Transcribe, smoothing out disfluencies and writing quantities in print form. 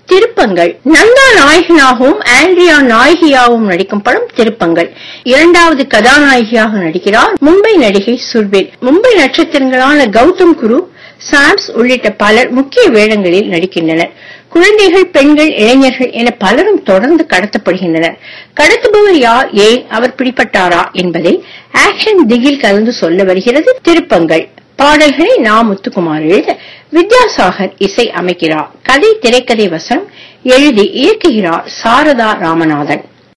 திருப்பங்கள். நந்தா நாயகனாகவும் ஆண்ட்ரியா நாயகியாகவும் நடிக்கும் படம் திருப்பங்கள். இரண்டாவது கதாநாயகியாக நடிக்கிறார் மும்பை நடிகை சுர்பில். மும்பை நட்சத்திரங்களான கௌதம் குரு, சாம்ஸ் உள்ளிட்ட பலர் முக்கிய வேடங்களில் நடிக்கின்றனர். குழந்தைகள், பெண்கள், இளைஞர்கள் என பலரும் தொடர்ந்து கடத்தப்படுகின்றனர். கடத்துபவர் யார், ஏன் அவர் பிடிபட்டாரா என்பதை ஆக்ஷன் திகில் கலந்து சொல்ல வருகிறது திருப்பங்கள். பாடல்களை நா. முத்துக்குமார் எழுத வித்யாசாகர் இசை அமைக்கிறார். கதை, திரைக்கதை, வசனம் எழுதி இயக்குகிறார் சாரதா ராமநாதன்.